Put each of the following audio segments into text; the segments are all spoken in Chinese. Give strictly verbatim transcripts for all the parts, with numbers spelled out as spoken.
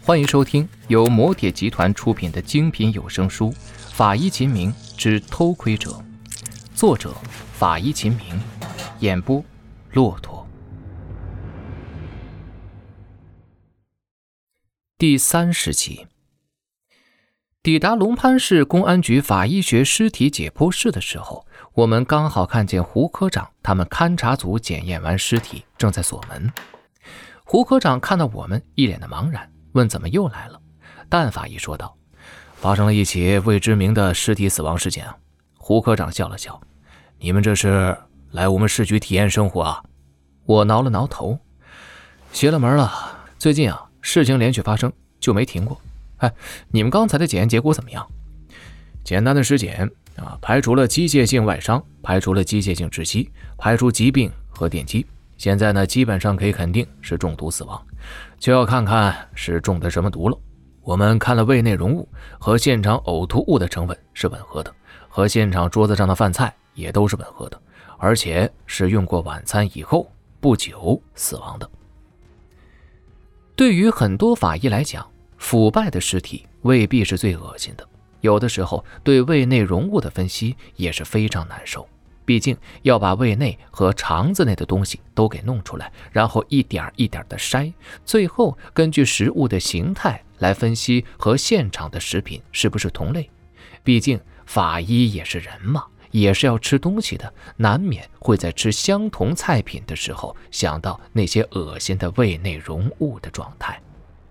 欢迎收听由摩铁集团出品的精品有声书《法医秦明之偷窥者》，作者法医秦明，演播骆驼。第三十集。抵达龙潘市公安局法医学尸体解剖室的时候，我们刚好看见胡科长他们勘查组检验完尸体，正在锁门。胡科长看到我们，一脸的茫然，问怎么又来了。但法医说道：发生了一起未知名的尸体死亡事件啊。胡科长笑了笑：你们这是来我们市局体验生活啊？我挠了挠头：邪了门了，最近啊事情连续发生，就没停过。哎，你们刚才的检验结果怎么样？简单的尸检啊，排除了机械性外伤，排除了机械性窒息，排除疾病和电击。现在呢，基本上可以肯定是中毒死亡，就要看看是中的什么毒了。我们看了胃内容物和现场呕吐物的成分是吻合的，和现场桌子上的饭菜也都是吻合的，而且是用过晚餐以后不久死亡的。对于很多法医来讲，腐败的尸体未必是最恶心的，有的时候对胃内容物的分析也是非常难受。毕竟要把胃内和肠子内的东西都给弄出来，然后一点一点的筛，最后根据食物的形态来分析和现场的食品是不是同类。毕竟法医也是人嘛，也是要吃东西的，难免会在吃相同菜品的时候想到那些恶心的胃内容物的状态。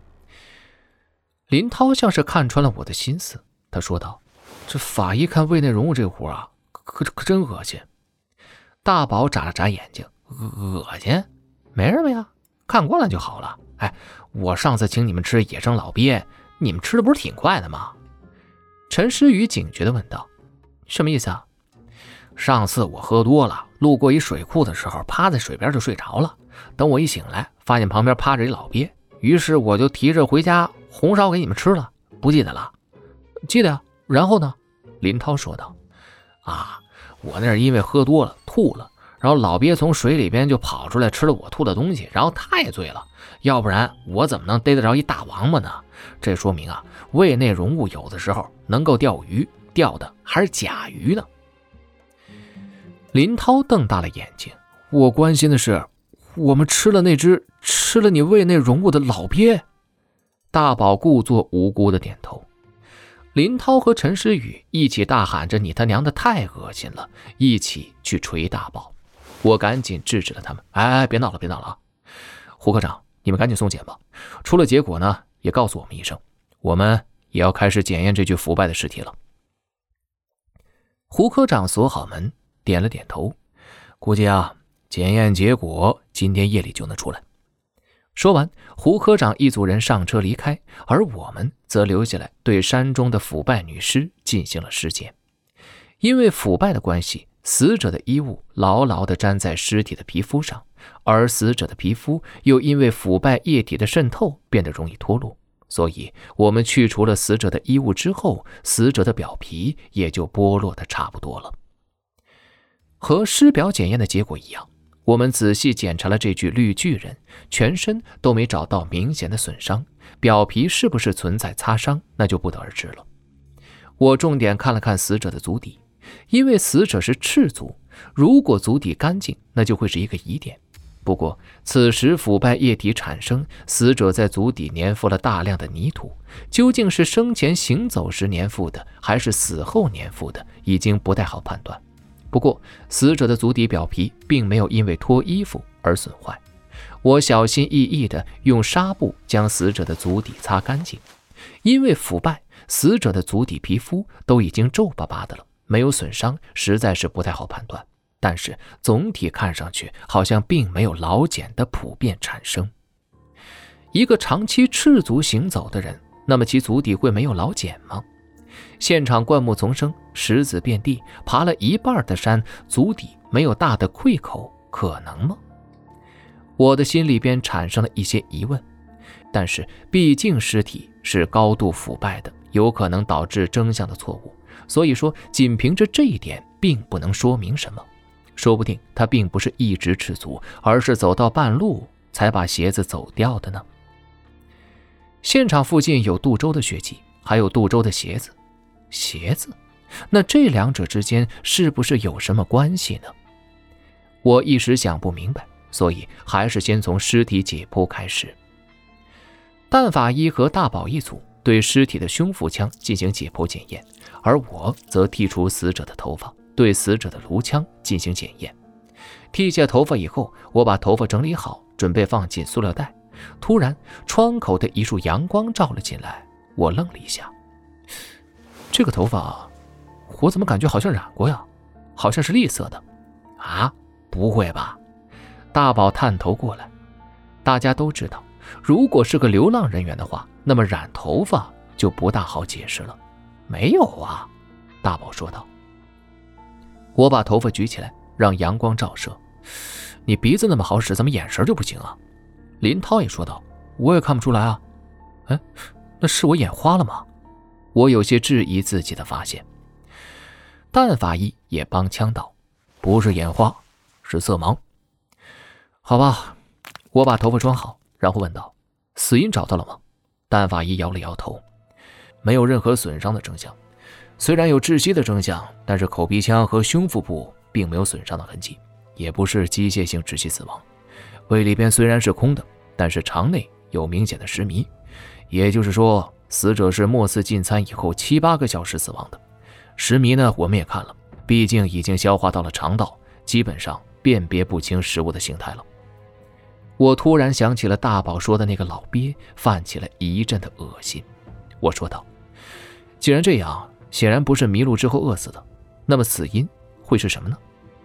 林涛像是看穿了我的心思，他说道：这法医看胃内容物这活啊，可可真恶心。大宝眨了眨眼睛：恶心？没什么呀，看惯了就好了。哎，我上次请你们吃野生老鳖，你们吃的不是挺快的吗？陈诗雨警觉地问道：什么意思啊？上次我喝多了，路过一水库的时候，趴在水边就睡着了。等我一醒来，发现旁边趴着一老鳖，于是我就提着回家红烧给你们吃了。不记得了？记得呀。然后呢？林涛说道：啊，我那是因为喝多了吐了，然后老鳖从水里边就跑出来吃了我吐的东西，然后太醉了，要不然我怎么能逮得着一大王八呢？这说明啊，胃内容物有的时候能够钓鱼，钓的还是甲鱼呢。林涛瞪大了眼睛：我关心的是，我们吃了那只吃了你胃内容物的老鳖。大宝故作无辜的点头。林涛和陈诗雨一起大喊着：你他娘的太恶心了，一起去捶大宝。我赶紧制止了他们：哎哎，别闹了别闹了啊！胡科长，你们赶紧送检吧，出了结果呢也告诉我们一声，我们也要开始检验这具腐败的尸体了。胡科长锁好门，点了点头：估计啊检验结果今天夜里就能出来。说完，胡科长一组人上车离开，而我们则留下来对山中的腐败女尸进行了尸检。因为腐败的关系，死者的衣物牢牢地粘在尸体的皮肤上，而死者的皮肤又因为腐败液体的渗透变得容易脱落，所以我们去除了死者的衣物之后，死者的表皮也就剥落得差不多了。和尸表检验的结果一样，我们仔细检查了这具绿巨人，全身都没找到明显的损伤，表皮是不是存在擦伤，那就不得而知了。我重点看了看死者的足底，因为死者是赤足，如果足底干净，那就会是一个疑点。不过此时腐败液体产生，死者在足底粘附了大量的泥土，究竟是生前行走时粘附的，还是死后粘附的，已经不太好判断。不过死者的足底表皮并没有因为脱衣服而损坏，我小心翼翼地用纱布将死者的足底擦干净。因为腐败，死者的足底皮肤都已经皱巴巴的了，没有损伤，实在是不太好判断。但是总体看上去好像并没有老茧的普遍产生。一个长期赤足行走的人，那么其足底会没有老茧吗？现场灌木丛生，石子遍地，爬了一半的山，足底没有大的溃口，可能吗？我的心里边产生了一些疑问，但是毕竟尸体是高度腐败的，有可能导致征象的错误，所以说仅凭着这一点并不能说明什么。说不定他并不是一直赤足，而是走到半路才把鞋子走掉的呢。 现场附近有杜周的血迹，还有杜周的鞋子。鞋子？那这两者之间是不是有什么关系呢？我一时想不明白，所以还是先从尸体解剖开始。蛋法医和大宝一组对尸体的胸腹腔进行解剖检验，而我则剔除死者的头发，对死者的颅腔进行检验。剃下头发以后，我把头发整理好，准备放进塑料袋。突然，窗口的一束阳光照了进来，我愣了一下。这个头发，我怎么感觉好像染过呀？好像是栗色的。啊，不会吧？大宝探头过来。大家都知道，如果是个流浪人员的话，那么染头发就不大好解释了。没有啊，大宝说道。我把头发举起来，让阳光照射。你鼻子那么好使，怎么眼神就不行啊？林涛也说道。我也看不出来啊。哎，那是我眼花了吗？我有些质疑自己的发现。蛋法医也帮腔道，不是眼花，是色盲。好吧，我把头发装好，然后问道，死因找到了吗？蛋法医摇了摇头，没有任何损伤的征象。虽然有窒息的征象，但是口鼻腔和胸腹部并没有损伤的痕迹，也不是机械性窒息死亡。胃里边虽然是空的，但是肠内有明显的食糜，也就是说死者是末次进餐以后七八个小时死亡的。食糜呢，我们也看了，毕竟已经消化到了肠道，基本上辨别不清食物的形态了。我突然想起了大宝说的那个老鳖，泛起了一阵的恶心。我说道，既然这样，显然不是迷路之后饿死的，那么死因会是什么呢？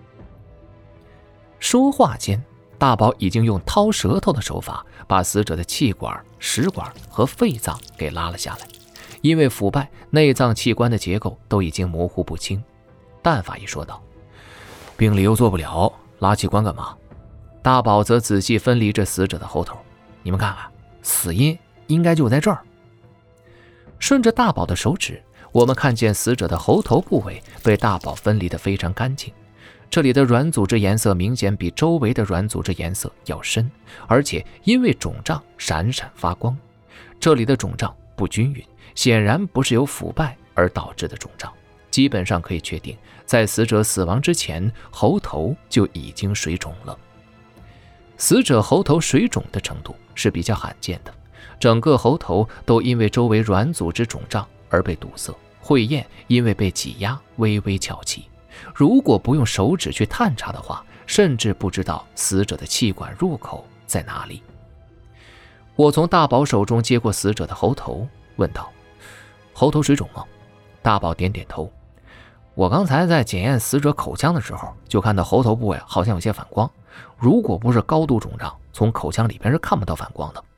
说话间，大宝已经用掏舌头的手法把死者的气管、食管和肺脏给拉了下来。因为腐败，内脏器官的结构都已经模糊不清。蛋法医说道，病理又做不了，拉器官干嘛？大宝则仔细分离着死者的喉头，你们看看，死因应该就在这儿。顺着大宝的手指，我们看见死者的喉头部位被大宝分离得非常干净，这里的软组织颜色明显比周围的软组织颜色要深，而且因为肿胀闪闪发光。这里的肿胀不均匀，显然不是由腐败而导致的肿胀，基本上可以确定，在死者死亡之前，喉头就已经水肿了。死者喉头水肿的程度是比较罕见的，整个喉头都因为周围软组织肿胀而被堵塞，会咽因为被挤压微微翘起。如果不用手指去探查的话，甚至不知道死者的气管入口在哪里。我从大宝手中接过死者的喉头，问道，喉头水肿吗？大宝点点头。我刚才在检验死者口腔的时候，就看到喉头部位好像有些反光，如果不是高度肿胀，从口腔里边是看不到反光的。